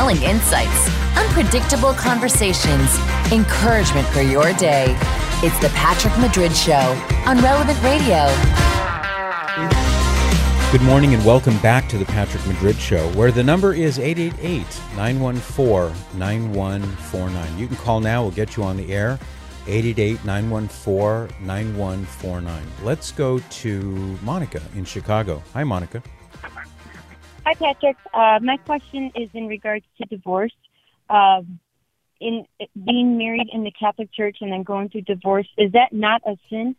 compelling insights, unpredictable conversations, encouragement for your day. It's the Patrick Madrid Show on Relevant Radio. Good morning and welcome back to the Patrick Madrid Show, where the number is 888-914-9149. You can call now. We'll get you on the air. 888-914-9149. Let's go to Monica in Chicago. Hi, Monica. Hi, Patrick. My question is in regards to divorce. In being married in the Catholic Church and then going through divorce, is that not a sin?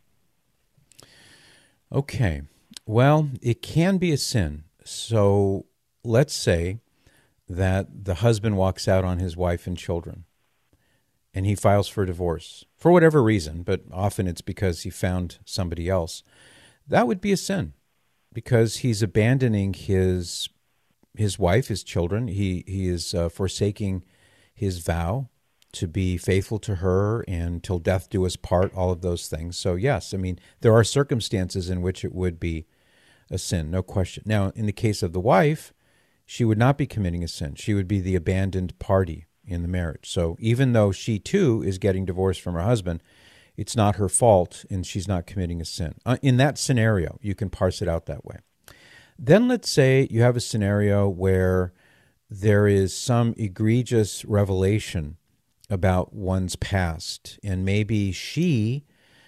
Okay. Well, it can be a sin. So let's say that the husband walks out on his wife and children and he files for divorce for whatever reason, but often it's because he found somebody else. That would be a sin because he's abandoning his wife, his children. He is forsaking his vow to be faithful to her and till death do us part, all of those things. So yes, I mean, there are circumstances in which it would be a sin, no question. Now, in the case of the wife, she would not be committing a sin. She would be the abandoned party in the marriage. So even though she too is getting divorced from her husband, it's not her fault and she's not committing a sin. In that scenario, you can parse it out that way. Then let's say you have a scenario where there is some egregious revelation about one's past, and maybe she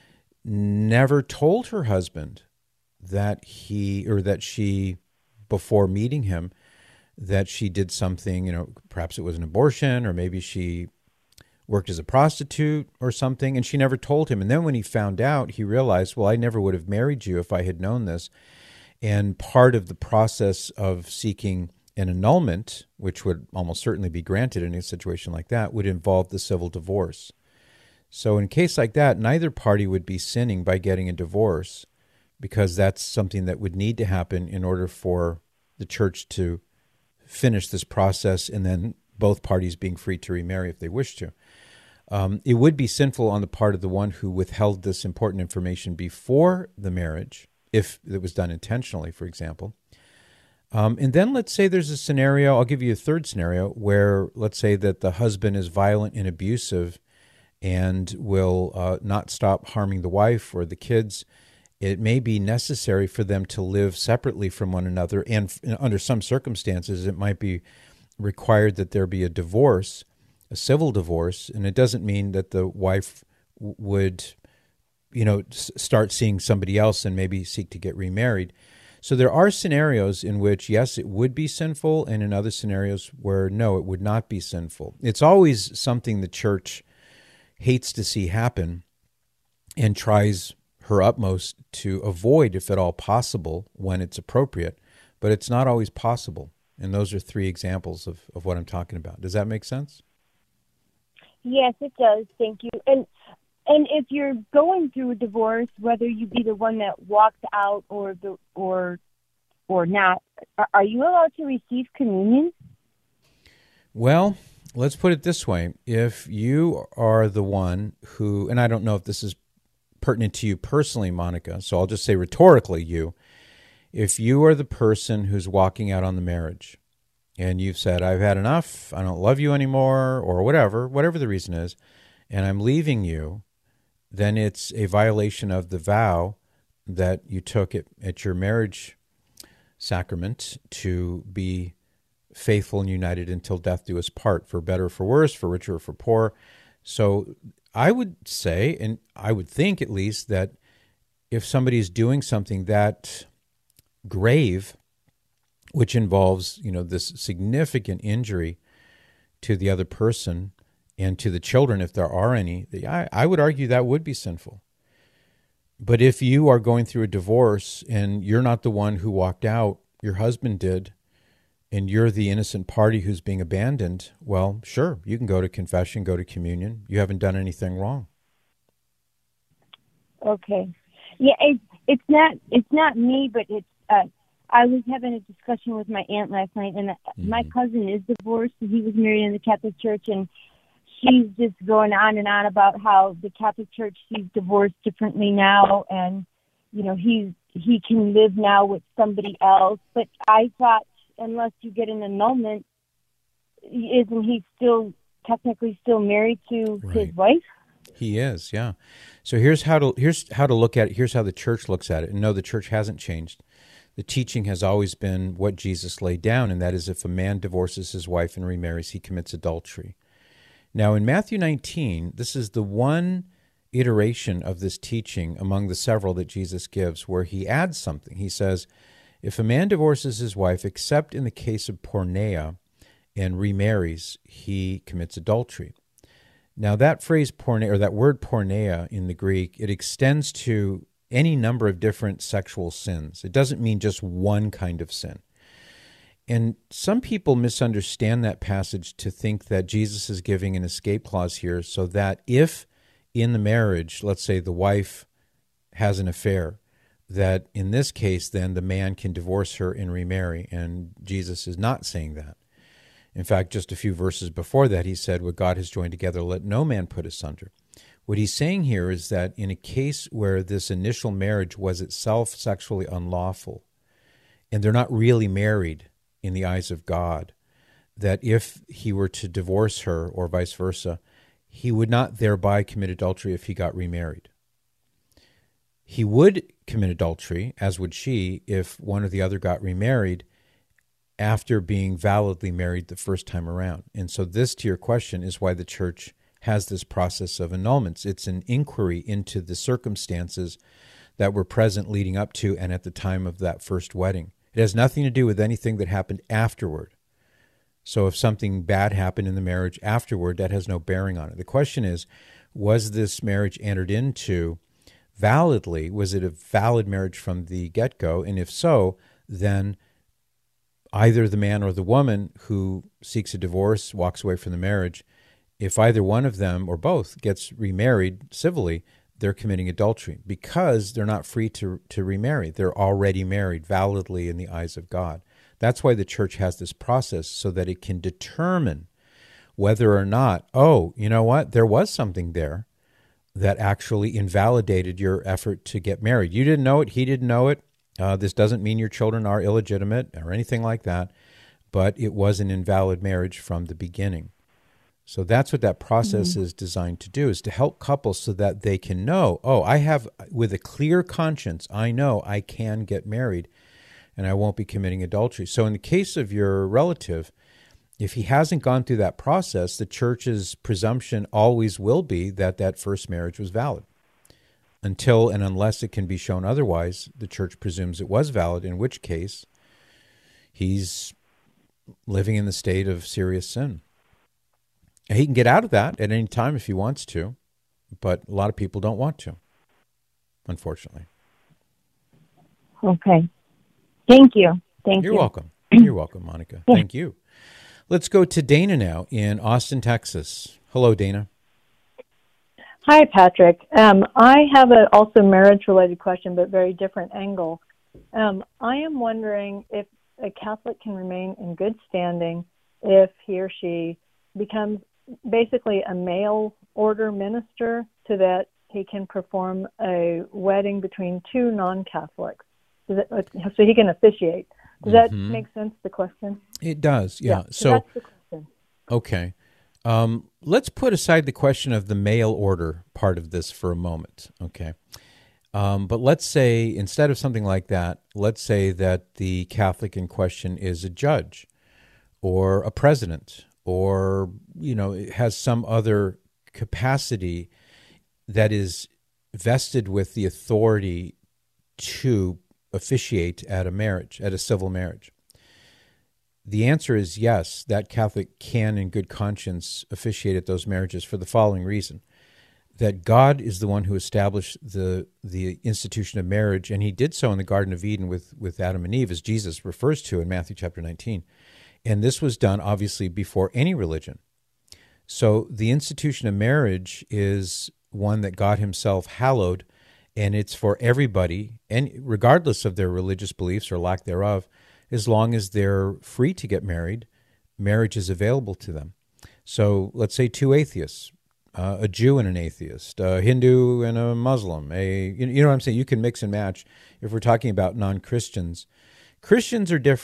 never told her husband that she, before meeting him, that she did something, perhaps it was an abortion, or maybe she worked as a prostitute or something, and she never told him. And then when he found out, he realized, well, I never would have married you if I had known this. And part of the process of seeking an annulment, which would almost certainly be granted in a situation like that, would involve the civil divorce. So in a case like that, neither party would be sinning by getting a divorce, because that's something that would need to happen in order for the church to finish this process and then both parties being free to remarry if they wish to. It would be sinful on the part of the one who withheld this important information before the marriage, if it was done intentionally, for example. And then let's say there's a scenario, I'll give you a third scenario, where let's say that the husband is violent and abusive and will not stop harming the wife or the kids. It may be necessary for them to live separately from one another, and under some circumstances, it might be required that there be a divorce, a civil divorce, and it doesn't mean that the wife would, start seeing somebody else and maybe seek to get remarried. So there are scenarios in which, yes, it would be sinful, and in other scenarios where, no, it would not be sinful. It's always something the church hates to see happen and tries her utmost to avoid, if at all possible, when it's appropriate, but it's not always possible. And those are three examples of what I'm talking about. Does that make sense? Yes, it does. Thank you. And if you're going through a divorce, whether you be the one that walked out or not, are you allowed to receive communion? Well, let's put it this way. If you are the one who, and I don't know if this is pertinent to you personally, Monica, so I'll just say rhetorically you, if you are the person who's walking out on the marriage and you've said, I've had enough, I don't love you anymore, or whatever the reason is, and I'm leaving you, then it's a violation of the vow that you took at your marriage sacrament to be faithful and united until death do us part, for better or for worse, for richer or for poor. So I would say, and I would think at least, that if somebody's doing something that grave, which involves, this significant injury to the other person and to the children, if there are any, I would argue that would be sinful. But if you are going through a divorce and you're not the one who walked out, your husband did, and you're the innocent party who's being abandoned, well, sure, you can go to confession, go to communion. You haven't done anything wrong. Okay. Yeah, it's not me, but it's I was having a discussion with my aunt last night, and my cousin is divorced, and he was married in the Catholic Church, and she's just going on and on about how the Catholic Church sees divorce differently now, and he can live now with somebody else. But I thought, unless you get an annulment, isn't he still technically still married to Right. his wife? He is, yeah. So here's how to look at it. Here's how the church looks at it. And no, the church hasn't changed. The teaching has always been what Jesus laid down, and that is if a man divorces his wife and remarries, he commits adultery. Now, in Matthew 19, this is the one iteration of this teaching among the several that Jesus gives where he adds something. He says, if a man divorces his wife, except in the case of porneia, and remarries, he commits adultery. Now, that phrase porneia, or that word porneia in the Greek, it extends to any number of different sexual sins. It doesn't mean just one kind of sin. And some people misunderstand that passage to think that Jesus is giving an escape clause here so that if in the marriage, let's say the wife has an affair, that in this case, then the man can divorce her and remarry. And Jesus is not saying that. In fact, just a few verses before that, he said, what God has joined together, let no man put asunder. What he's saying here is that in a case where this initial marriage was itself sexually unlawful, and they're not really married in the eyes of God, that if he were to divorce her or vice versa, he would not thereby commit adultery if he got remarried. He would commit adultery, as would she, if one or the other got remarried after being validly married the first time around. And so this, to your question, is why the church has this process of annulments. It's an inquiry into the circumstances that were present leading up to and at the time of that first wedding. It has nothing to do with anything that happened afterward. So if something bad happened in the marriage afterward, that has no bearing on it. The question is, was this marriage entered into validly? Was it a valid marriage from the get-go? And if so, then either the man or the woman who seeks a divorce, walks away from the marriage, if either one of them or both gets remarried civilly, they're committing adultery because they're not free to remarry. They're already married validly in the eyes of God. That's why the church has this process so that it can determine whether or not, oh, you know what, there was something there that actually invalidated your effort to get married. You didn't know it, he didn't know it. This doesn't mean your children are illegitimate or anything like that, but it was an invalid marriage from the beginning. So that's what that process is designed to do, is to help couples so that they can know, oh, I have, with a clear conscience, I know I can get married and I won't be committing adultery. So in the case of your relative, if he hasn't gone through that process, the church's presumption always will be that that first marriage was valid. Until and unless it can be shown otherwise, the church presumes it was valid, in which case he's living in the state of serious sin. And he can get out of that at any time if he wants to, but a lot of people don't want to, unfortunately. Okay. Thank you. You're welcome. You're welcome, Monica. Thank you. Let's go to Dana now in Austin, Texas. Hello, Dana. Hi, Patrick. I have also marriage-related question, but very different angle. I am wondering if a Catholic can remain in good standing if he or she becomes basically a mail order minister so that he can perform a wedding between two non-Catholics, so he can officiate. Does that make sense, the question? It does, yeah. So that's the question. Okay. Let's put aside the question of the mail order part of this for a moment, okay? But let's say, instead of something like that, let's say that the Catholic in question is a judge or a president or, has some other capacity that is vested with the authority to officiate at a marriage, at a civil marriage. The answer is yes, that Catholic can in good conscience officiate at those marriages for the following reason: that God is the one who established the institution of marriage, and he did so in the Garden of Eden with Adam and Eve, as Jesus refers to in Matthew chapter 19. And this was done, obviously, before any religion. So the institution of marriage is one that God himself hallowed, and it's for everybody, and regardless of their religious beliefs or lack thereof, as long as they're free to get married, marriage is available to them. So let's say two atheists, a Jew and an atheist, a Hindu and a Muslim, you know what I'm saying? You can mix and match. If we're talking about non-Christians, Christians are different.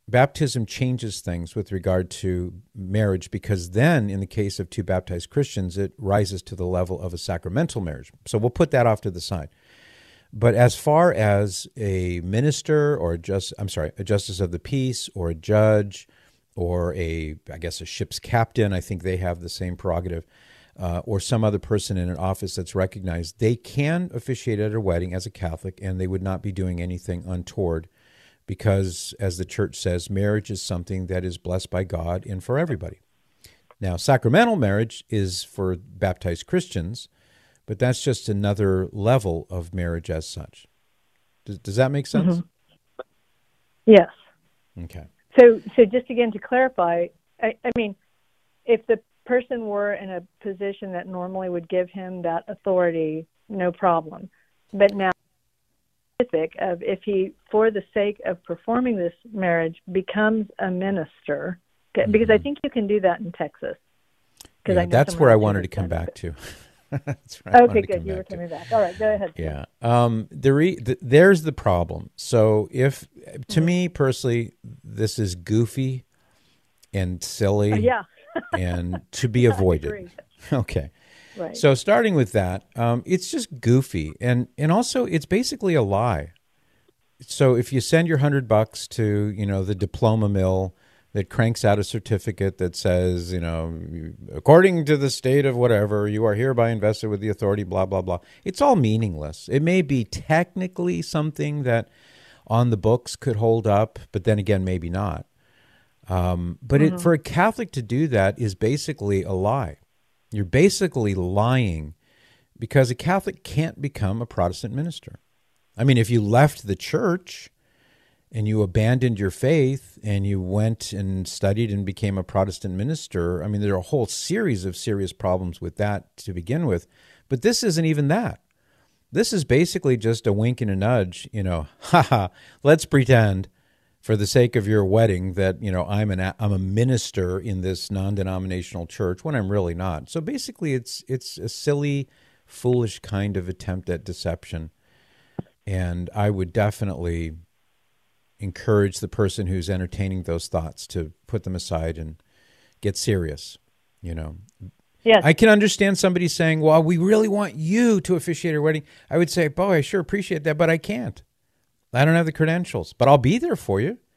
baptism changes things with regard to marriage, because then, in the case of two baptized Christians, it rises to the level of a sacramental marriage. So we'll put that off to the side. But as far as a minister or a justice of the peace or a judge or a ship's captain, I think they have the same prerogative, or some other person in an office that's recognized, they can officiate at a wedding as a Catholic, and they would not be doing anything untoward, because, as the church says, marriage is something that is blessed by God and for everybody. Now, sacramental marriage is for baptized Christians, but that's just another level of marriage as such. Does that make sense? Mm-hmm. Yes. Okay. So just again to clarify, I mean, if the person were in a position that normally would give him that authority, no problem. But now, if he, for the sake of performing this marriage, becomes a minister, because I think you can do that in Texas. Yeah, that's where I wanted to come back to. That's right. Okay, good. You were coming back. All right, go ahead. Yeah. There's the problem. So to me personally, this is goofy and silly. Yeah. And to be avoided. Okay. Right. So starting with that, it's just goofy. And also it's basically a lie. So if you send your $100 to, the diploma mill that cranks out a certificate that says, according to the state of whatever, you are hereby invested with the authority, blah, blah, blah. It's all meaningless. It may be technically something that on the books could hold up, but then again, maybe not. But for a Catholic to do that is basically a lie. You're basically lying, because a Catholic can't become a Protestant minister. I mean, if you left the church and you abandoned your faith and you went and studied and became a Protestant minister, I mean, there are a whole series of serious problems with that to begin with. But this isn't even that. This is basically just a wink and a nudge, let's pretend for the sake of your wedding that, I'm a minister in this non-denominational church when I'm really not. So basically it's a silly, foolish kind of attempt at deception. And I would definitely encourage the person who's entertaining those thoughts to put them aside and get serious, Yes. I can understand somebody saying, well, we really want you to officiate our wedding. I would say, boy, I sure appreciate that, but I can't. I don't have the credentials, but I'll be there for you.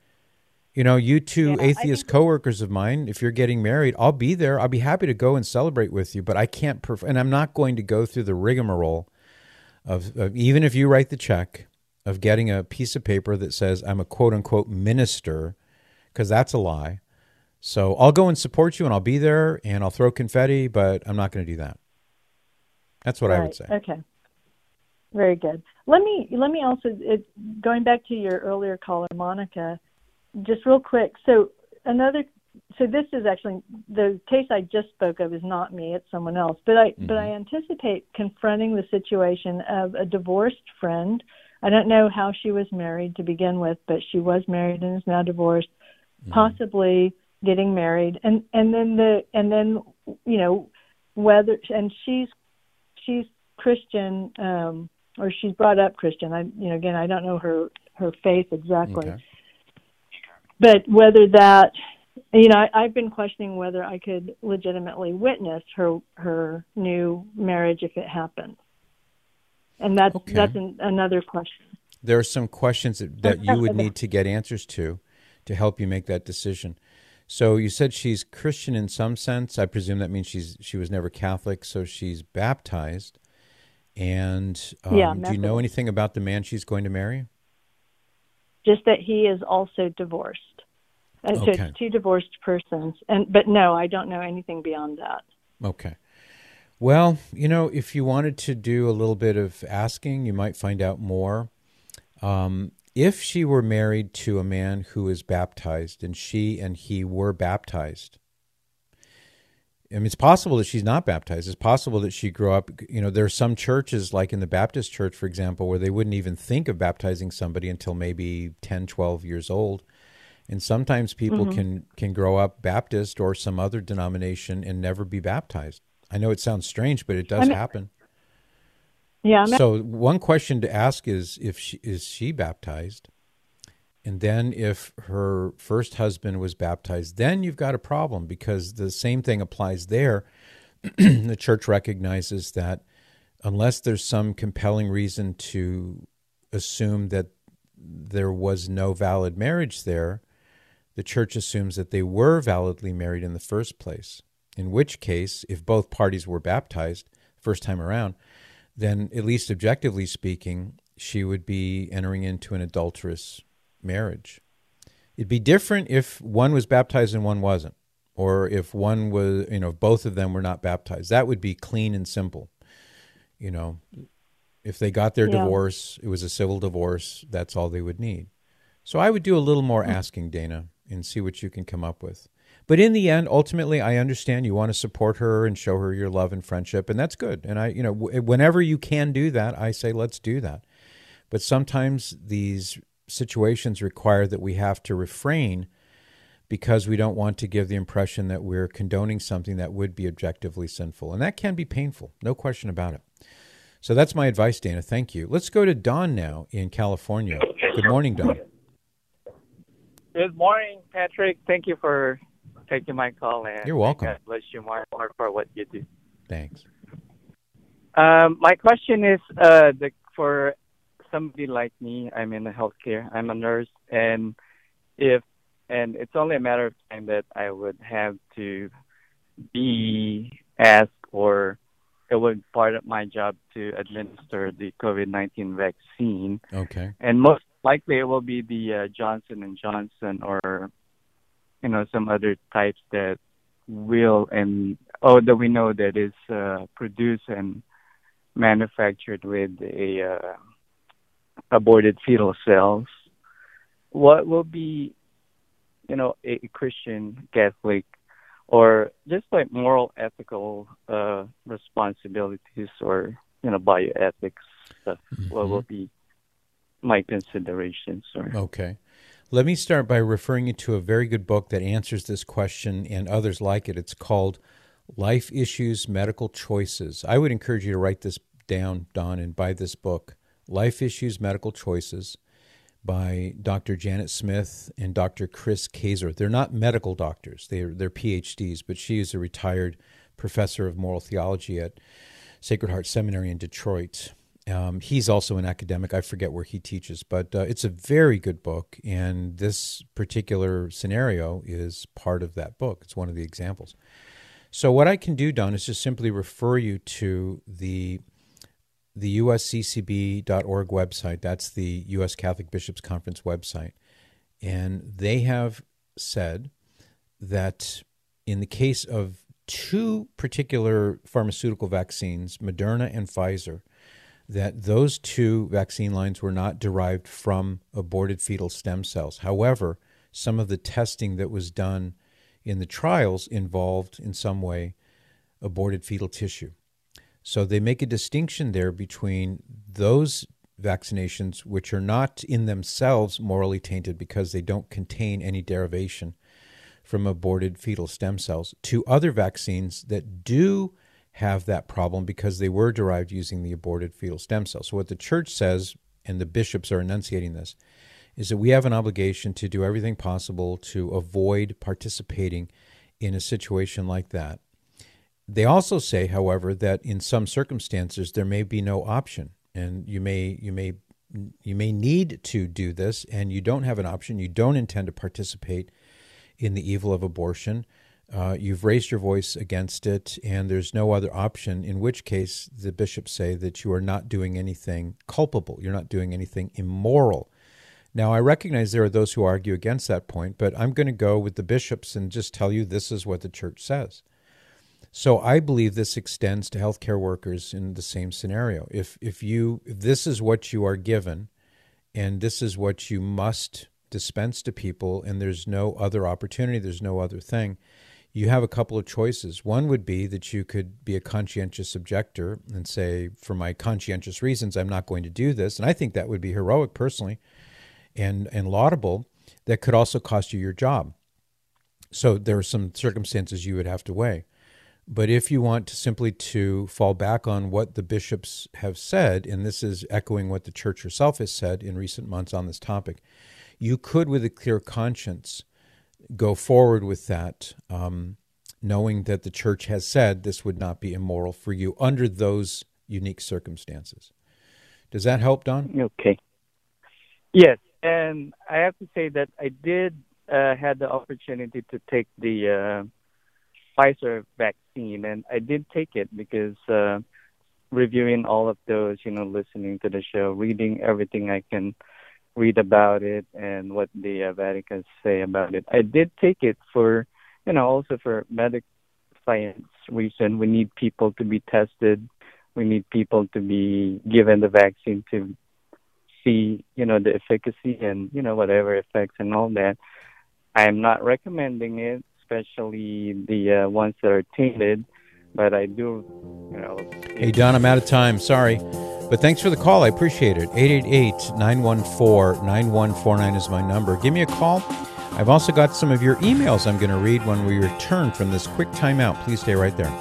You two atheist coworkers of mine, if you're getting married, I'll be there. I'll be happy to go and celebrate with you, but I can't, and I'm not going to go through the rigmarole of even if you write the check, of getting a piece of paper that says I'm a quote-unquote minister, because that's a lie. So I'll go and support you, and I'll be there, and I'll throw confetti, but I'm not going to do that. That's what I would say. Okay. Very good. Let me also, going back to your earlier caller, Monica, just real quick. So this is actually, the case I just spoke of is not me, it's someone else. But I anticipate confronting the situation of a divorced friend. I don't know how she was married to begin with, but she was married and is now divorced, possibly getting married, and then whether, and she's Christian, or she's brought up Christian. Again, I don't know her faith exactly. Okay. But whether that, I've been questioning whether I could legitimately witness her new marriage if it happened. And that's another question. There are some questions that you would need to get answers to help you make that decision. So you said she's Christian in some sense. I presume that means she was never Catholic, so she's baptized. And do you know anything about the man she's going to marry? Just that he is also divorced. So it's two divorced persons. But no, I don't know anything beyond that. Okay. Well, if you wanted to do a little bit of asking, you might find out more. If she were married to a man who is baptized and she and he were baptized, I mean, it's possible that she's not baptized. It's possible that she grew up, there are some churches, like in the Baptist church, for example, where they wouldn't even think of baptizing somebody until maybe 10, 12 years old. And sometimes people can grow up Baptist or some other denomination and never be baptized. I know it sounds strange, but it does happen. Yeah. So one question to ask is she baptized? And then if her first husband was baptized, then you've got a problem, because the same thing applies there. The church recognizes that unless there's some compelling reason to assume that there was no valid marriage there, the church assumes that they were validly married in the first place. In which case, if both parties were baptized first time around, then at least objectively speaking, she would be entering into an adulterous marriage. It'd be different if one was baptized and one wasn't, or if one was, both of them were not baptized. That would be clean and simple. If they got their divorce, it was a civil divorce, that's all they would need. So I would do a little more asking, Dana, and see what you can come up with. But in the end, ultimately, I understand you want to support her and show her your love and friendship, and that's good. And whenever you can do that, I say let's do that. But sometimes these situations require that we have to refrain, because we don't want to give the impression that we're condoning something that would be objectively sinful. And that can be painful, no question about it. So that's my advice, Dana. Thank you. Let's go to Don now in California. Good morning, Don. Good morning, Patrick. Thank you for taking my call. And you're welcome. God bless you more for what you do. Thanks. My question is for somebody like me. I'm in the healthcare. I'm a nurse, and it's only a matter of time that I would have to be asked, or it would be part of my job to administer the COVID-19 vaccine. Okay. And most likely it will be the Johnson & Johnson, or some other types that that we know that is produced and manufactured with aborted fetal cells. What will be, a Christian, Catholic, or just like moral, ethical responsibilities, or bioethics stuff? Mm-hmm. What will be my considerations? Okay. Let me start by referring you to a very good book that answers this question and others like it. It's called Life Issues, Medical Choices. I would encourage you to write this down, Don, and buy this book, Life Issues, Medical Choices, by Dr. Janet Smith and Dr. Chris Kazer. They're not medical doctors. They're PhDs, but she is a retired professor of moral theology at Sacred Heart Seminary in Detroit. He's also an academic. I forget where he teaches, but it's a very good book, and this particular scenario is part of that book. It's one of the examples. So what I can do, Don, is just simply refer you to the usccb.org website. That's the U.S. Catholic Bishops' Conference website. And they have said that in the case of two particular pharmaceutical vaccines, Moderna and Pfizer, that those two vaccine lines were not derived from aborted fetal stem cells. However, some of the testing that was done in the trials involved in some way aborted fetal tissue. So they make a distinction there between those vaccinations, which are not in themselves morally tainted because they don't contain any derivation from aborted fetal stem cells, to other vaccines that do have that problem because they were derived using the aborted fetal stem cells. So what the church says, and the bishops are enunciating this, is that we have an obligation to do everything possible to avoid participating in a situation like that. They also say, however, that in some circumstances there may be no option, and you may need to do this, and you don't have an option. You don't intend to participate in the evil of abortion. You've raised your voice against it, and there's no other option, in which case the bishops say that you are not doing anything culpable. You're not doing anything immoral. Now, I recognize there are those who argue against that point, but I'm going to go with the bishops and just tell you this is what the church says. So I believe this extends to healthcare workers in the same scenario. If this is what you are given, and this is what you must dispense to people, and there's no other opportunity, there's no other thing, you have a couple of choices. One would be that you could be a conscientious objector and say, for my conscientious reasons, I'm not going to do this. And I think that would be heroic personally and laudable. That could also cost you your job. So there are some circumstances you would have to weigh. But if you want to simply to fall back on what the bishops have said, and this is echoing what the church herself has said in recent months on this topic, you could, with a clear conscience, go forward with that, knowing that the church has said this would not be immoral for you under those unique circumstances. Does that help, Don? Okay. Yes, and I have to say that I did had the opportunity to take the Pfizer vaccine, and I did take it because reviewing all of those, listening to the show, reading everything I can read about it and what the Vatican say about it. I did take it for, also for medical science reason. We need people to be tested. We need people to be given the vaccine to see, the efficacy and, whatever effects and all that. I'm not recommending it, especially the ones that are tainted, but I do, Hey, Don, I'm out of time. Sorry. But thanks for the call. I appreciate it. 888-914-9149 is my number. Give me a call. I've also got some of your emails I'm going to read when we return from this quick timeout. Please stay right there.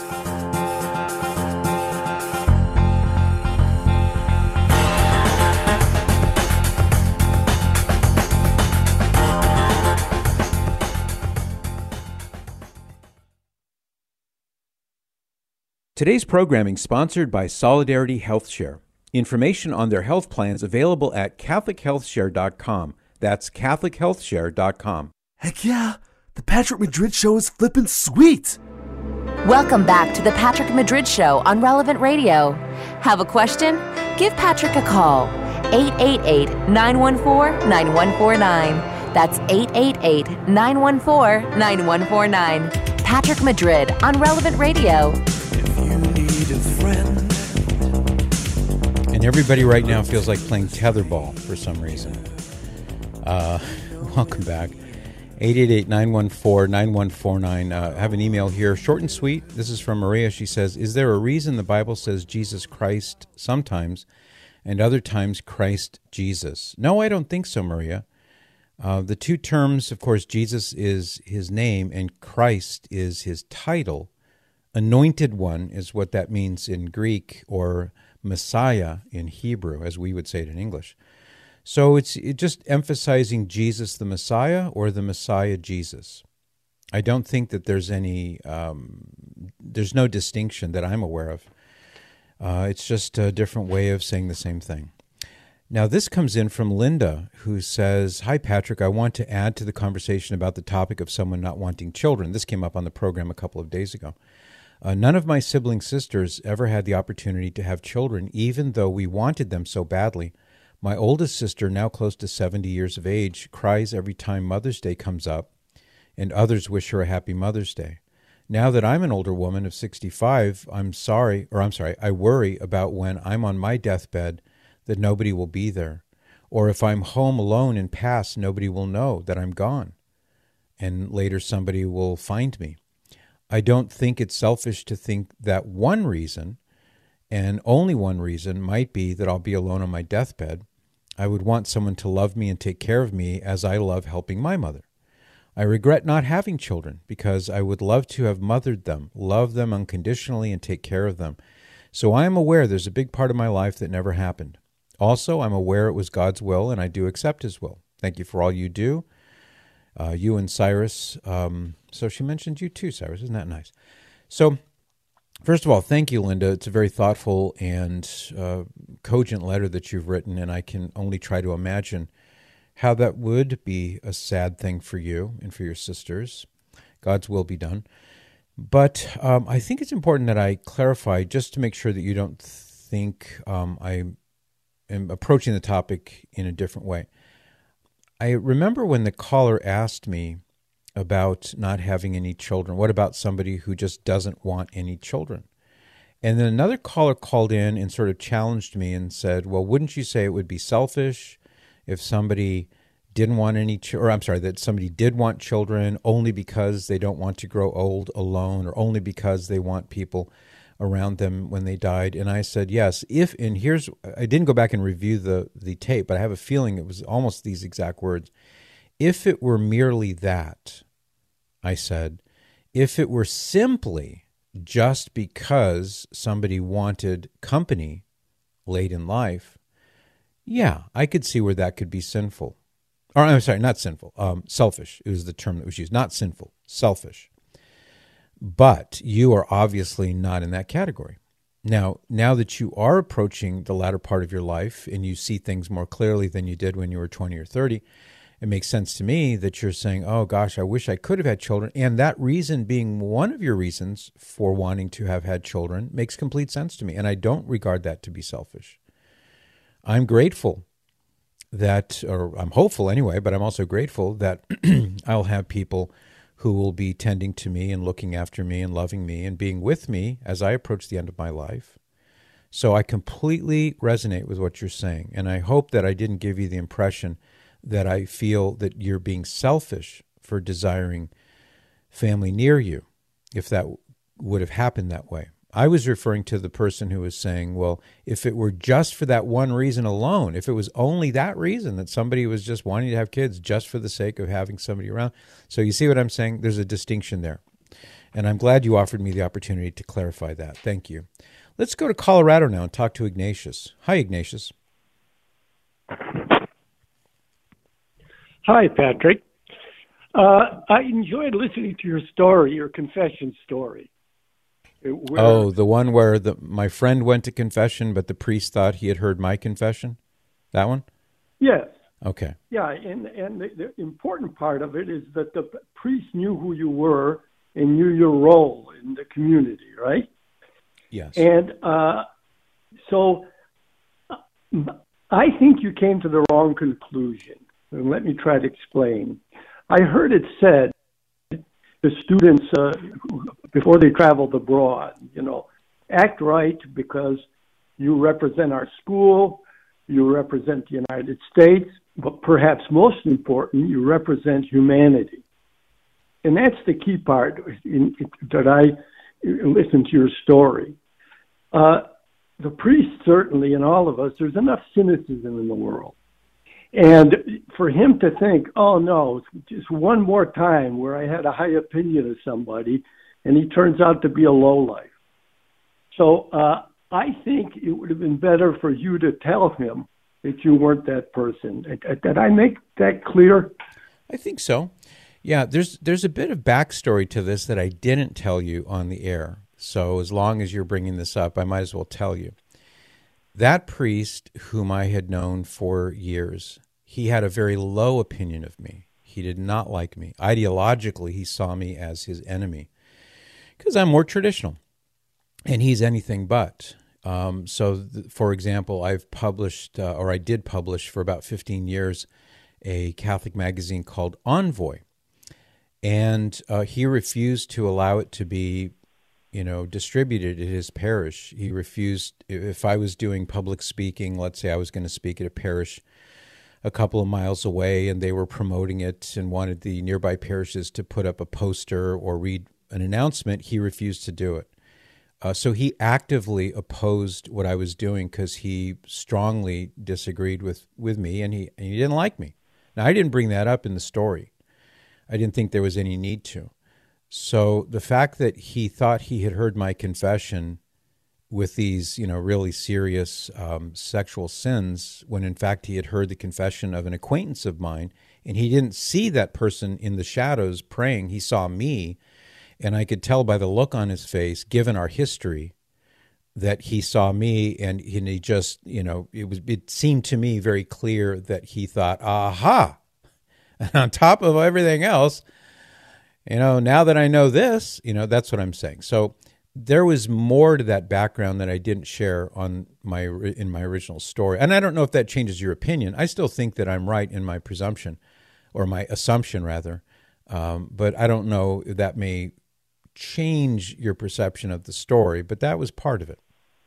Today's programming sponsored by Solidarity HealthShare. Information on their health plans available at CatholicHealthShare.com. That's CatholicHealthShare.com. Heck yeah! The Patrick Madrid Show is flippin' sweet! Welcome back to the Patrick Madrid Show on Relevant Radio. Have a question? Give Patrick a call. 888-914-9149. That's 888-914-9149. Patrick Madrid on Relevant Radio. And everybody right now feels like playing tetherball for some reason. Welcome back. 888-914-9149. I have an email here, short and sweet. This is from Maria. She says, is there a reason the Bible says Jesus Christ sometimes and other times Christ Jesus? No, I don't think so, Maria. The two terms, of course, Jesus is his name and Christ is his title. Anointed one is what that means in Greek, or Messiah in Hebrew, as we would say it in English. So it's just emphasizing Jesus the Messiah or the Messiah Jesus. I don't think that there's any, there's no distinction that I'm aware of. It's just a different way of saying the same thing. Now, this comes in from Linda, who says, hi, Patrick, I want to add to the conversation about the topic of someone not wanting children. This came up on the program a couple of days ago. None of my sibling sisters ever had the opportunity to have children, even though we wanted them so badly. My oldest sister, now close to 70 years of age, cries every time Mother's Day comes up, and others wish her a happy Mother's Day. Now that I'm an older woman of 65, I worry about when I'm on my deathbed that nobody will be there. Or if I'm home alone and pass, nobody will know that I'm gone. And later somebody will find me. I don't think it's selfish to think that one reason, and only one reason, might be that I'll be alone on my deathbed. I would want someone to love me and take care of me as I love helping my mother. I regret not having children because I would love to have mothered them, love them unconditionally, and take care of them. So I am aware there's a big part of my life that never happened. Also, I'm aware it was God's will, and I do accept his will. Thank you for all you do. You and Cyrus. So she mentioned you too, Cyrus. Isn't that nice? So, first of all, thank you, Linda. It's a very thoughtful and cogent letter that you've written, and I can only try to imagine how that would be a sad thing for you and for your sisters. God's will be done. But I think it's important that I clarify, just to make sure that you don't think I am approaching the topic in a different way. I remember when the caller asked me about not having any children. What about somebody who just doesn't want any children? And then another caller called in and sort of challenged me and said, well, wouldn't you say it would be selfish if somebody didn't want any that somebody did want children only because they don't want to grow old alone, or only because they want people around them when they died? And I said, yes, I didn't go back and review the tape, but I have a feeling it was almost these exact words. If it were merely that, I said, if it were simply just because somebody wanted company late in life, yeah, I could see where that could be sinful. Or I'm sorry, not sinful. Selfish. It was the term that was used. Not sinful. Selfish. But you are obviously not in that category. Now that you are approaching the latter part of your life and you see things more clearly than you did when you were 20 or 30, it makes sense to me that you're saying, oh gosh, I wish I could have had children. And that reason being one of your reasons for wanting to have had children makes complete sense to me. And I don't regard that to be selfish. I'm grateful that, or I'm hopeful anyway, but I'm also grateful that I'll have people who will be tending to me and looking after me and loving me and being with me as I approach the end of my life. So I completely resonate with what you're saying. And I hope that I didn't give you the impression that I feel that you're being selfish for desiring family near you, if that would have happened that way. I was referring to the person who was saying, well, if it were just for that one reason alone, if it was only that reason that somebody was just wanting to have kids just for the sake of having somebody around. So you see what I'm saying? There's a distinction there. And I'm glad you offered me the opportunity to clarify that. Thank you. Let's go to Colorado now and talk to Ignatius. Hi, Ignatius. Hi, Patrick. I enjoyed listening to your story, your confession story. The one where my friend went to confession, but the priest thought he had heard my confession? That one? Yes. Okay. Yeah, and the important part of it is that the priest knew who you were and knew your role in the community, right? Yes. And so I think you came to the wrong conclusion. And let me try to explain. I heard it said the students, before they traveled abroad, act right because you represent our school, you represent the United States, but perhaps most important, you represent humanity. And that's the key part that I listened to your story. The priest certainly, and all of us, there's enough cynicism in the world. And for him to think, oh no, just one more time where I had a high opinion of somebody and he turns out to be a lowlife. So I think it would have been better for you to tell him that you weren't that person. Did I make that clear? I think so. Yeah, there's a bit of backstory to this that I didn't tell you on the air. So as long as you're bringing this up, I might as well tell you. That priest, whom I had known for years, he had a very low opinion of me. He did not like me. Ideologically, he saw me as his enemy because I'm more traditional, and he's anything but. For example, I've published, or I did publish for about 15 years, a Catholic magazine called Envoy, and he refused to allow it to be distributed at his parish. He refused, if I was doing public speaking, let's say I was going to speak at a parish a couple of miles away and they were promoting it and wanted the nearby parishes to put up a poster or read an announcement, he refused to do it. So he actively opposed what I was doing because he strongly disagreed with me and he didn't like me. Now, I didn't bring that up in the story. I didn't think there was any need to. So the fact that he thought he had heard my confession with these, really serious sexual sins, when in fact he had heard the confession of an acquaintance of mine, and he didn't see that person in the shadows praying, he saw me, and I could tell by the look on his face, given our history, that he saw me, and he just, it seemed to me very clear that he thought, aha, and on top of everything else, now that I know this, that's what I'm saying. So there was more to that background that I didn't share in my original story. And I don't know if that changes your opinion. I still think that I'm right in my presumption, or my assumption rather. But I don't know if that may change your perception of the story, but that was part of it.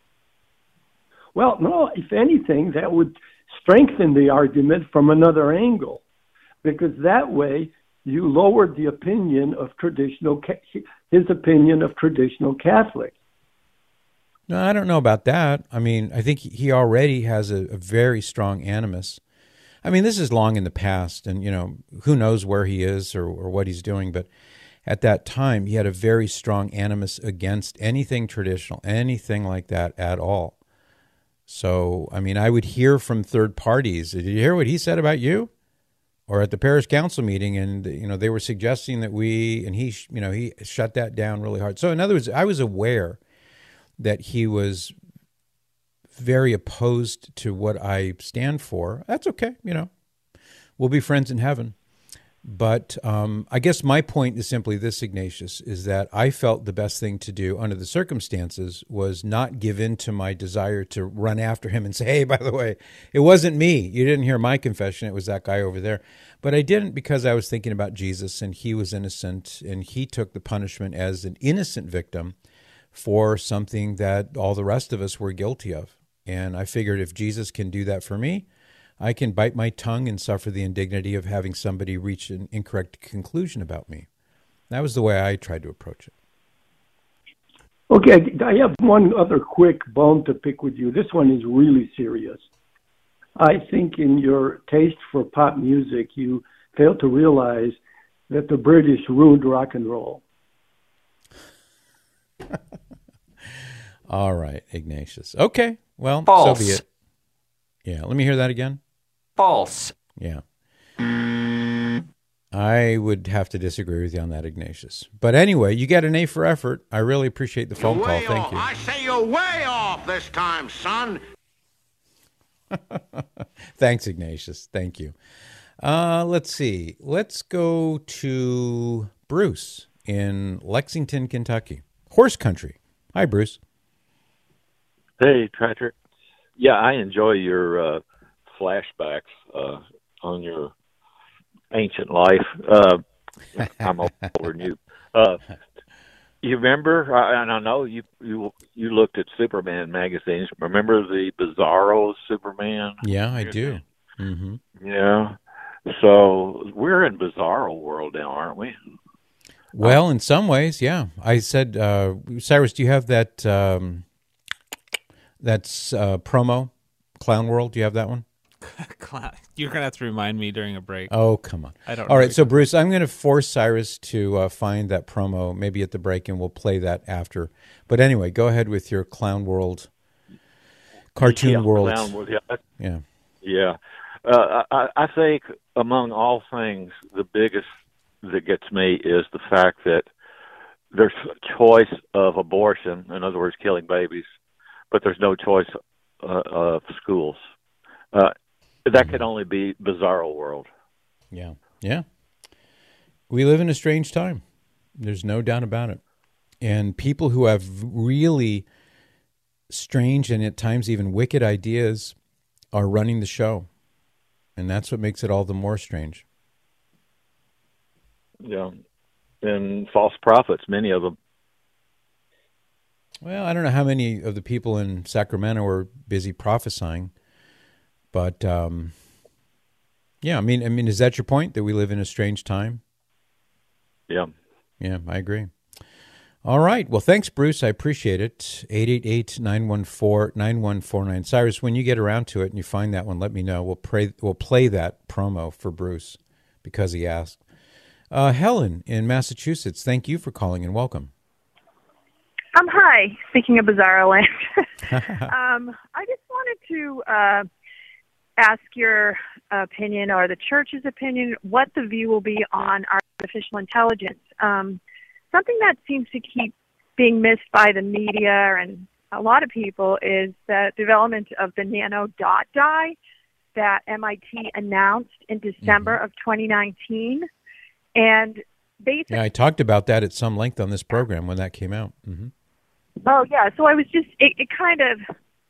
Well, no, if anything, that would strengthen the argument from another angle, because that way you lowered the opinion of his opinion of traditional Catholics. No, I don't know about that. I mean, I think he already has a very strong animus. I mean, this is long in the past, and, who knows where he is or what he's doing, but at that time, he had a very strong animus against anything traditional, anything like that at all. So, I mean, I would hear from third parties, did you hear what he said about you? or at the parish council meeting, and they were suggesting that he shut that down really hard. So in other words, I was aware that he was very opposed to what I stand for. That's okay, we'll be friends in heaven. But I guess my point is simply this, Ignatius, is that I felt the best thing to do under the circumstances was not give in to my desire to run after him and say, hey, by the way, it wasn't me. You didn't hear my confession. It was that guy over there. But I didn't, because I was thinking about Jesus, and he was innocent, and he took the punishment as an innocent victim for something that all the rest of us were guilty of. And I figured if Jesus can do that for me, I can bite my tongue and suffer the indignity of having somebody reach an incorrect conclusion about me. That was the way I tried to approach it. Okay, I have one other quick bone to pick with you. This one is really serious. I think in your taste for pop music, you fail to realize that the British ruined rock and roll. All right, Ignatius. Okay, well, False. So be it. Yeah, let me hear that again. False. Yeah. I would have to disagree with you on that, Ignatius. But anyway, you get an A for effort. I really appreciate the phone call. Thank you. I say you're way off this time, son. Thanks, Ignatius. Thank you. Let's see. Let's go to Bruce in Lexington, Kentucky. Horse country. Hi, Bruce. Hey, Patrick. Yeah, I enjoy your flashbacks on your ancient life. I'm older than you. You remember, and I know you looked at Superman magazines. Remember the Bizarro Superman? Yeah, I do. Mm-hmm. Yeah. So we're in Bizarro world now, aren't we? Well, in some ways, yeah. I said, Cyrus, do you have that that's promo, Clown World? Do you have that one? You're going to have to remind me during a break. Oh, come on. I don't. All right, so Bruce, I'm going to force Cyrus to find that promo maybe at the break, and we'll play that after. But anyway, go ahead with your Clown World, Cartoon World. Clown World, yeah. Yeah. Yeah. I think among all things, the biggest that gets me is the fact that there's choice of abortion, in other words, killing babies, but there's no choice of schools. That could only be Bizarro world. Yeah. Yeah. We live in a strange time. There's no doubt about it. And people who have really strange and at times even wicked ideas are running the show. And that's what makes it all the more strange. Yeah. And false prophets, many of them. Well, I don't know how many of the people in Sacramento are busy prophesying. But, yeah, I mean, is that your point, that we live in a strange time? Yeah. Yeah, I agree. All right. Well, thanks, Bruce. I appreciate it. 888-914-9149. Cyrus, when you get around to it and you find that one, let me know. We'll play that promo for Bruce because he asked. Helen in Massachusetts, thank you for calling and welcome. Hi. Speaking of Bizarro Land, I just wanted to ask your opinion, or the church's opinion, what the view will be on artificial intelligence. Something that seems to keep being missed by the media and a lot of people is the development of the nano dot die that MIT announced in December of 2019. And basically, yeah, I talked about that at some length on this program when that came out. Mm-hmm. Oh, yeah. So I was just, it kind of,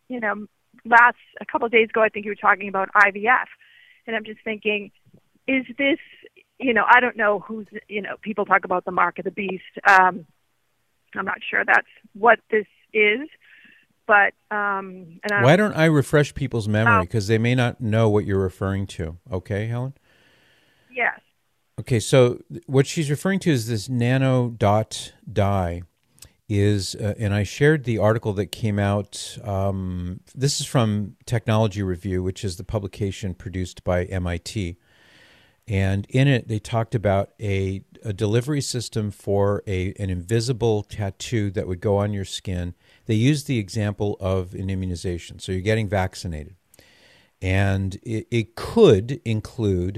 a couple of days ago, I think you were talking about IVF. And I'm just thinking, is this, I don't know who's, people talk about the mark of the beast. I'm not sure that's what this is. But why don't I refresh people's memory, because they may not know what you're referring to. Okay, Helen? Yes. Okay, so what she's referring to is this nano dot die is, and I shared the article that came out. This is from Technology Review, which is the publication produced by MIT. And in it, they talked about a delivery system for an invisible tattoo that would go on your skin. They used the example of an immunization. So you're getting vaccinated. And it could include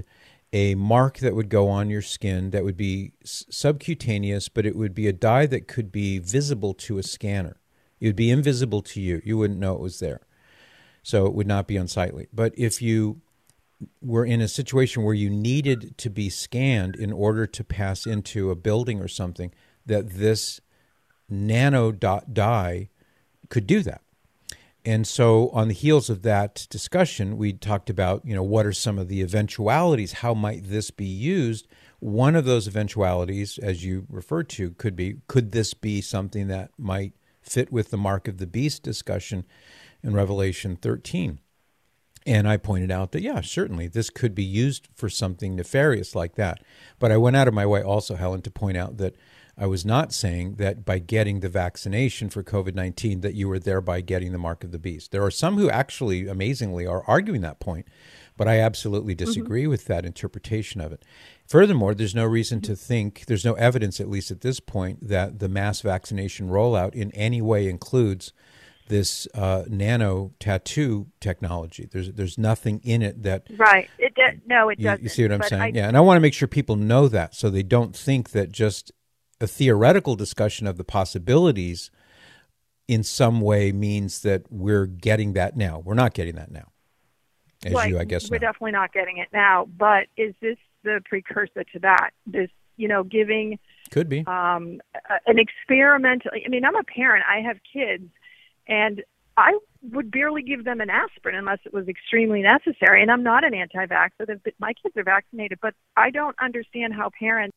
a mark that would go on your skin that would be subcutaneous, but it would be a dye that could be visible to a scanner. It would be invisible to you. You wouldn't know it was there. So it would not be unsightly. But if you were in a situation where you needed to be scanned in order to pass into a building or something, that this nano dye could do that. And so on the heels of that discussion, we talked about, what are some of the eventualities? How might this be used? One of those eventualities, as you referred to, could this be something that might fit with the mark of the beast discussion in Revelation 13? And I pointed out that, yeah, certainly this could be used for something nefarious like that. But I went out of my way also, Helen, to point out that I was not saying that by getting the vaccination for COVID-19 that you were thereby getting the mark of the beast. There are some who actually, amazingly, are arguing that point, but I absolutely disagree with that interpretation of it. Furthermore, there's no reason to think, there's no evidence, at least at this point, that the mass vaccination rollout in any way includes this nano tattoo technology. There's nothing in it that... Right. No, it doesn't. You see what I'm saying? Yeah, and I want to make sure people know that so they don't think that just a theoretical discussion of the possibilities in some way means that we're getting that now. We're not getting that now, as right. you, I guess, We're know. definitely not getting it now, but is this the precursor to that? This, giving... Could be. An experimental... I mean, I'm a parent. I have kids, and I would barely give them an aspirin unless it was extremely necessary, and I'm not an anti-vaxxer. My kids are vaccinated, but I don't understand how parents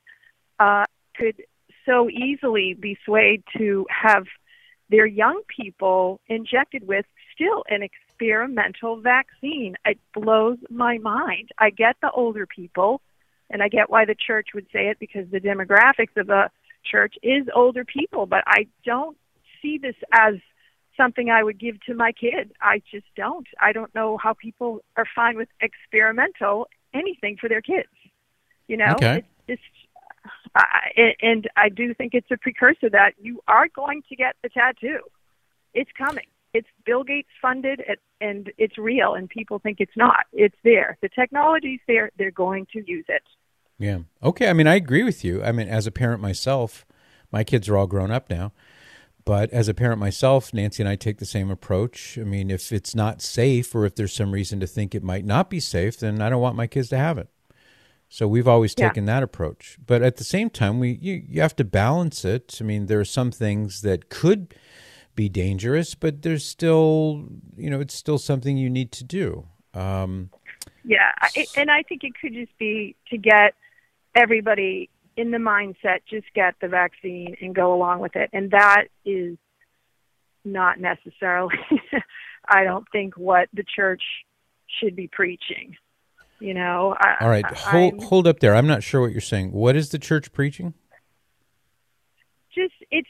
could so easily be swayed to have their young people injected with still an experimental vaccine. It blows my mind. I get the older people, and I get why the church would say it, because the demographics of the church is older people, but I don't see this as something I would give to my kid. I just don't. I don't know how people are fine with experimental anything for their kids. Okay. It's and I do think it's a precursor that you are going to get the tattoo. It's coming. It's Bill Gates funded, and it's real, and people think it's not. It's there. The technology's there. They're going to use it. Yeah. Okay. I mean, I agree with you. I mean, as a parent myself, my kids are all grown up now, but as a parent myself, Nancy and I take the same approach. I mean, if it's not safe, or if there's some reason to think it might not be safe, then I don't want my kids to have it. So we've always taken that approach. But at the same time, you have to balance it. I mean, there are some things that could be dangerous, but there's still, it's still something you need to do. And I think it could just be to get everybody in the mindset, just get the vaccine and go along with it. And that is not necessarily, I don't think, what the church should be preaching. All right, hold up there. I'm not sure what you're saying. What is the church preaching? It's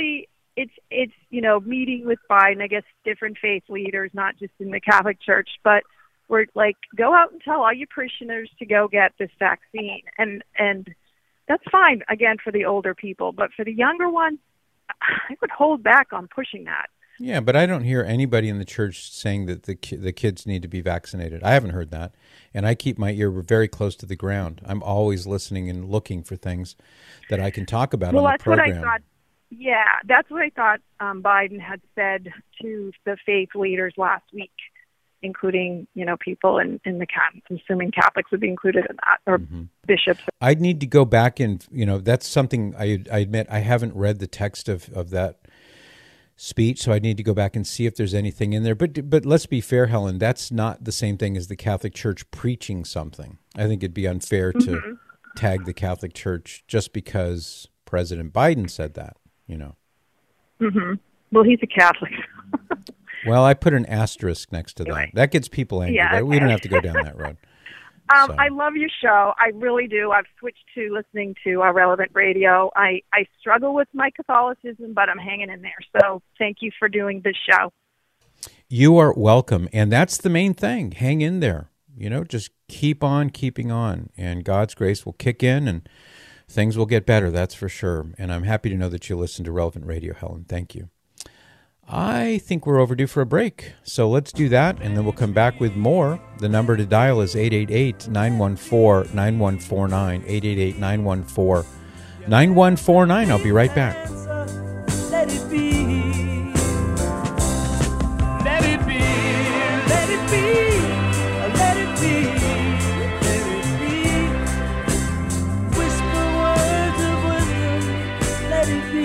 meeting with Biden, I guess, different faith leaders, not just in the Catholic Church, but we're like, go out and tell all your parishioners to go get this vaccine. And that's fine, again, for the older people. But for the younger ones, I would hold back on pushing that. Yeah, but I don't hear anybody in the church saying that the kids need to be vaccinated. I haven't heard that. And I keep my ear very close to the ground. I'm always listening and looking for things that I can talk about on the program. What I thought. Yeah, that's what I thought Biden had said to the faith leaders last week, including, people in the I'm assuming Catholics would be included in that, or bishops. I'd need to go back and, that's something I admit I haven't read the text of that speech, so I need to go back and see if there's anything in there. But let's be fair, Helen, that's not the same thing as the Catholic Church preaching something. I think it'd be unfair to tag the Catholic Church just because President Biden said that, Well, he's a Catholic. Well, I put an asterisk next to that. Anyway. That gets people angry. Yeah, okay. We don't have to go down that road. I love your show. I really do. I've switched to listening to Relevant Radio. I struggle with my Catholicism, but I'm hanging in there. So thank you for doing this show. You are welcome. And that's the main thing. Hang in there. Just keep on keeping on. And God's grace will kick in and things will get better. That's for sure. And I'm happy to know that you listen to Relevant Radio, Helen. Thank you. I think we're overdue for a break. So let's do that, and then we'll come back with more. The number to dial is 888-914-9149, 888-914-9149. I'll be right back. Let it be. Let it be. Let it be. Let it be. Let it be. Whisper words of wisdom. Let it be.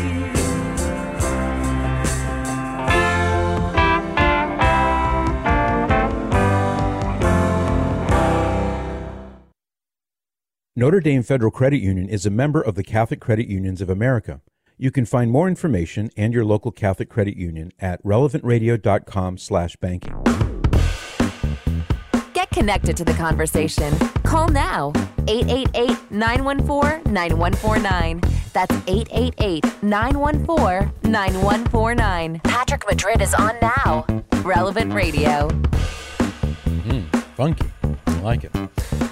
Notre Dame Federal Credit Union is a member of the Catholic Credit Unions of America. You can find more information and your local Catholic credit union at relevantradio.com/banking. Get connected to the conversation. Call now. 888-914-9149. That's 888-914-9149. Patrick Madrid is on now. Relevant Radio. Funky. I like it.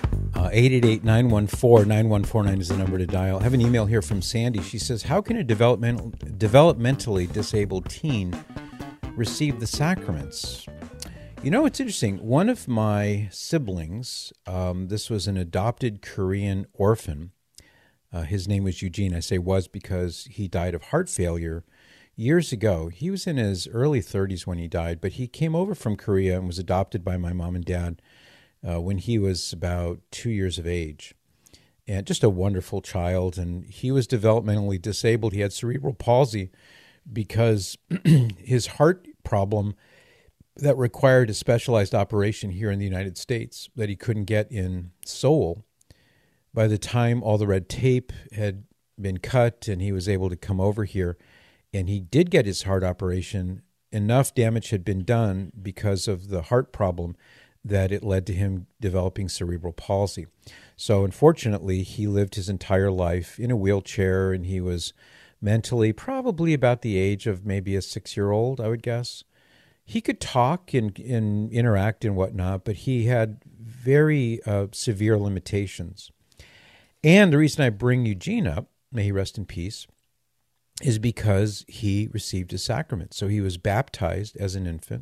888-914-9149 is the number to dial. I have an email here from Sandy. She says, how can a developmentally disabled teen receive the sacraments? You know, it's interesting. One of my siblings, this was an adopted Korean orphan. His name was Eugene. I say was because he died of heart failure years ago. He was in his early 30s when he died, but he came over from Korea and was adopted by my mom and dad when he was about 2 years of age. And just a wonderful child. And he was developmentally disabled. He had cerebral palsy because his heart problem that required a specialized operation here in the United States that he couldn't get in Seoul. By the time all the red tape had been cut and he was able to come over here, and he did get his heart operation, enough damage had been done because of the heart problem that it led to him developing cerebral palsy. So unfortunately, he lived his entire life in a wheelchair, and he was mentally probably about the age of maybe a 6-year-old, I would guess. He could talk and interact and whatnot, but he had very severe limitations. And the reason I bring Eugene up, may he rest in peace, is because he received a sacrament. So he was baptized as an infant,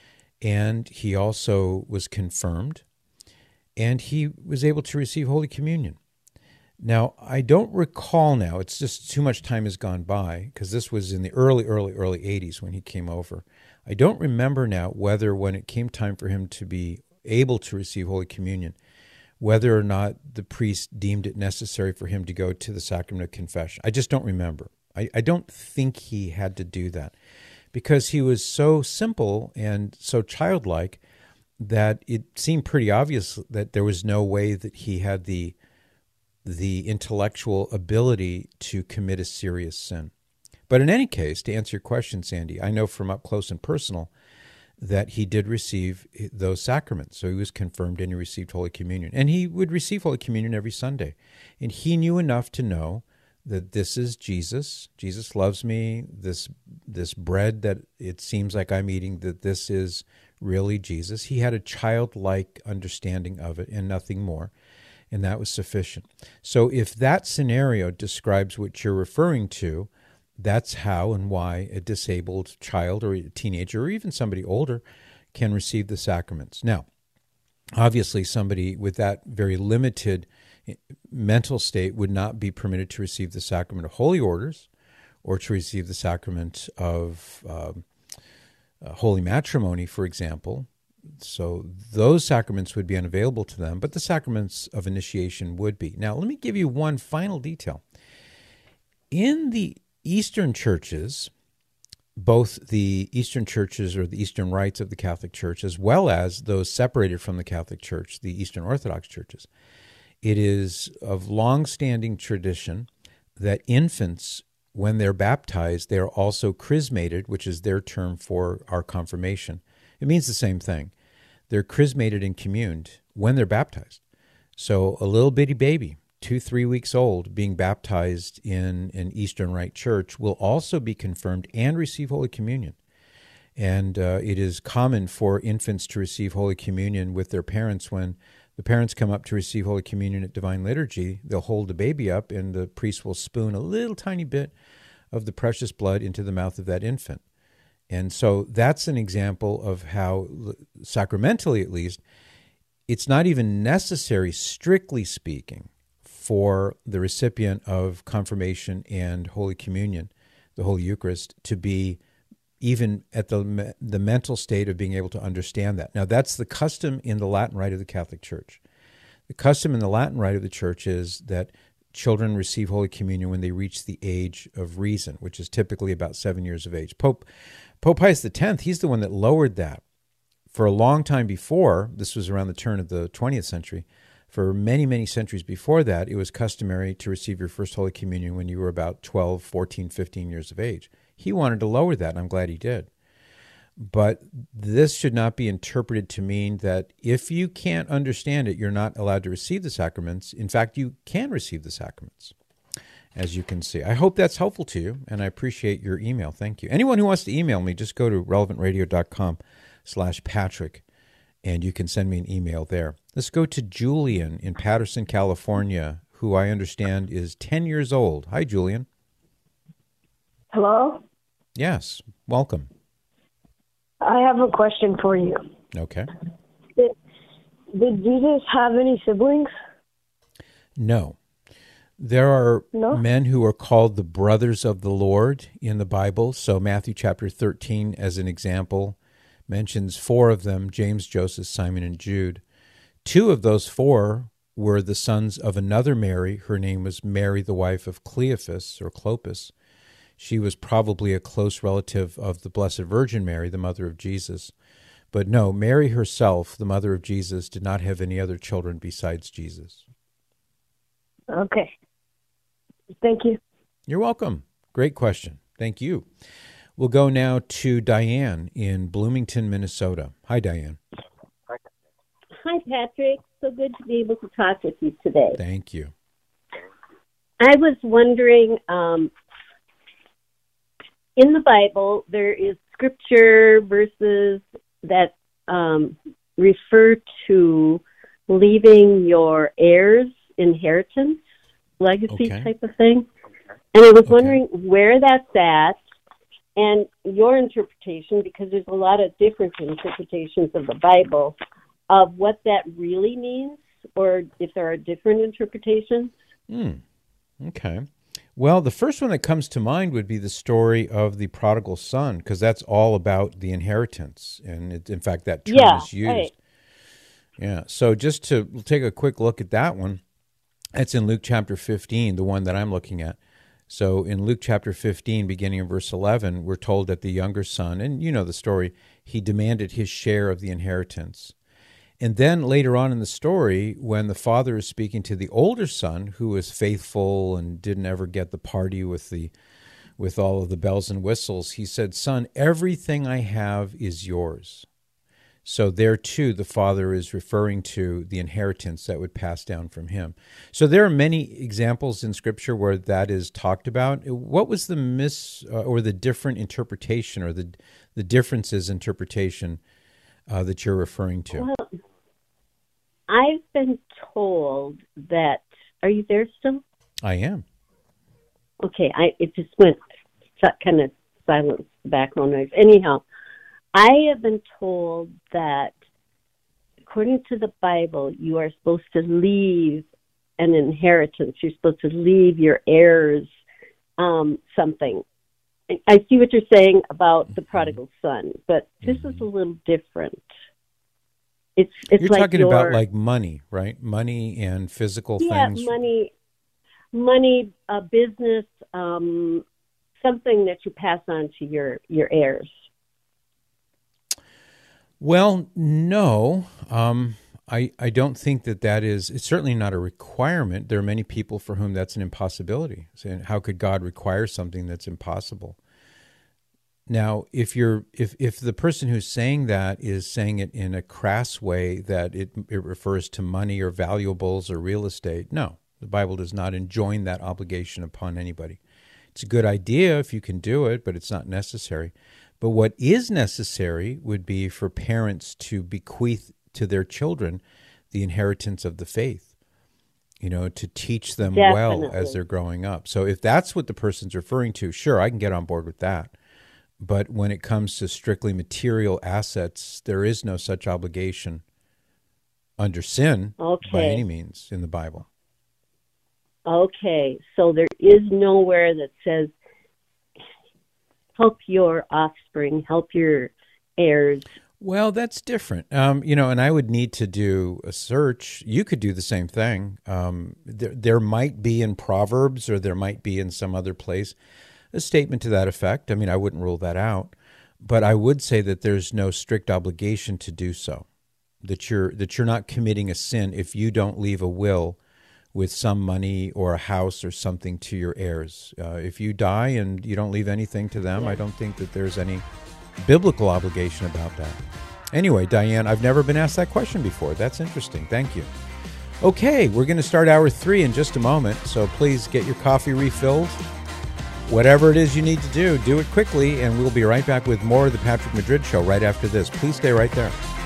and he also was confirmed, and he was able to receive Holy Communion. Now, I don't recall now, it's just too much time has gone by, because this was in the early 80s when he came over. I don't remember now whether when it came time for him to be able to receive Holy Communion, whether or not the priest deemed it necessary for him to go to the sacrament of confession. I just don't remember. I don't think he had to do that, because he was so simple and so childlike that it seemed pretty obvious that there was no way that he had the intellectual ability to commit a serious sin. But in any case, to answer your question, Sandy, I know from up close and personal that he did receive those sacraments. So he was confirmed and he received Holy Communion. And he would receive Holy Communion every Sunday. And he knew enough to know that this is Jesus. Jesus loves me. This bread that it seems like I'm eating, that this is really Jesus. He had a childlike understanding of it and nothing more. And that was sufficient. So if that scenario describes what you're referring to, that's how and why a disabled child or a teenager or even somebody older can receive the sacraments. Now, obviously, somebody with that very limited mental state would not be permitted to receive the sacrament of holy orders or to receive the sacrament of holy matrimony, for example. So those sacraments would be unavailable to them, but the sacraments of initiation would be. Now, let me give you one final detail. In the Eastern churches, both the Eastern churches or the Eastern rites of the Catholic Church, as well as those separated from the Catholic Church, the Eastern Orthodox churches, it is of long-standing tradition that infants, when they're baptized, they're also chrismated, which is their term for our confirmation. It means the same thing. They're chrismated and communed when they're baptized. So a little bitty baby, 2-3 weeks old, being baptized in an Eastern Rite church will also be confirmed and receive Holy Communion. And it is common for infants to receive Holy Communion with their parents. When the parents come up to receive Holy Communion at Divine Liturgy, they'll hold the baby up and the priest will spoon a little tiny bit of the precious blood into the mouth of that infant. And so that's an example of how, sacramentally at least, it's not even necessary, strictly speaking, for the recipient of confirmation and Holy Communion, the Holy Eucharist, to be even at the mental state of being able to understand that. Now, that's the custom in the Latin Rite of the Catholic Church. The custom in the Latin Rite of the Church is that children receive Holy Communion when they reach the age of reason, which is typically about 7 years of age. Pope Pius X, he's the one that lowered that. For a long time before, this was around the turn of the 20th century, for many, many centuries before that, it was customary to receive your first Holy Communion when you were about 12, 14, 15 years of age. He wanted to lower that, and I'm glad he did. But this should not be interpreted to mean that if you can't understand it, you're not allowed to receive the sacraments. In fact, you can receive the sacraments, as you can see. I hope that's helpful to you, and I appreciate your email. Thank you. Anyone who wants to email me, just go to relevantradio.com/Patrick, and you can send me an email there. Let's go to Julian in Patterson, California, who I understand is 10 years old. Hi, Julian. Hello? Yes, welcome. I have a question for you. Okay. Did Jesus have any siblings? No. There are men who are called the brothers of the Lord in the Bible. So Matthew chapter 13, as an example, mentions 4 of them, James, Joseph, Simon, and Jude. 2 of those 4 were the sons of another Mary. Her name was Mary, the wife of Cleophas or Clopas. She was probably a close relative of the Blessed Virgin Mary, the mother of Jesus. But no, Mary herself, the mother of Jesus, did not have any other children besides Jesus. Okay. Thank you. You're welcome. Great question. Thank you. We'll go now to Diane in Bloomington, Minnesota. Hi, Diane. Hi, Patrick. So good to be able to talk with you today. Thank you. I was wondering, in the Bible, there is scripture verses that refer to leaving your heirs inheritance, legacy type of thing. And I was wondering where that's at and your interpretation, because there's a lot of different interpretations of the Bible, of what that really means, or if there are different interpretations. Okay. Well, the first one that comes to mind would be the story of the prodigal son, because that's all about the inheritance. And in fact, that term is used. Right. Yeah. So just to take a quick look at that one, it's in Luke chapter 15, the one that I'm looking at. So in Luke chapter 15, beginning in verse 11, we're told that the younger son, and you know the story, he demanded his share of the inheritance. And then later on in the story, when the father is speaking to the older son, who was faithful and didn't ever get the party with all of the bells and whistles, he said, "Son, everything I have is yours." So there too, the father is referring to the inheritance that would pass down from him. So there are many examples in Scripture where that is talked about. What was the or the different interpretation, or the differences interpretation that you're referring to? Well, I've been told that. Are you there still? I am. Okay, it just went kind of silent background noise. Anyhow, I have been told that according to the Bible, you are supposed to leave an inheritance. You're supposed to leave your heirs something. I see what you're saying about the prodigal son, but this is a little different. It's you're like talking about like money, right? Money and physical things. Yeah, money, business, something that you pass on to your heirs. Well, no. I don't think that is, it's certainly not a requirement. There are many people for whom that's an impossibility. Saying, how could God require something that's impossible? Now, if the person who's saying that is saying it in a crass way, that it refers to money or valuables or real estate, no, the Bible does not enjoin that obligation upon anybody. It's a good idea if you can do it, but it's not necessary. But what is necessary would be for parents to bequeath to their children the inheritance of the faith, to teach them well as they're growing up. So if that's what the person's referring to, sure, I can get on board with that. But when it comes to strictly material assets, there is no such obligation under sin by any means in the Bible. Okay, so there is nowhere that says help your offspring, help your heirs. Well, that's different. And I would need to do a search. You could do the same thing. There might be in Proverbs, or there might be in some other place, a statement to that effect. I mean, I wouldn't rule that out, but I would say that there's no strict obligation to do so. That you're not committing a sin if you don't leave a will with some money or a house or something to your heirs. If you die and you don't leave anything to them, I don't think that there's any biblical obligation about that. Anyway, Diane, I've never been asked that question before. That's interesting. Thank you. Okay, we're going to start hour 3 in just a moment, so please get your coffee refilled. Whatever it is you need to do it quickly, and we'll be right back with more of the Patrick Madrid Show right after this. Please stay right there.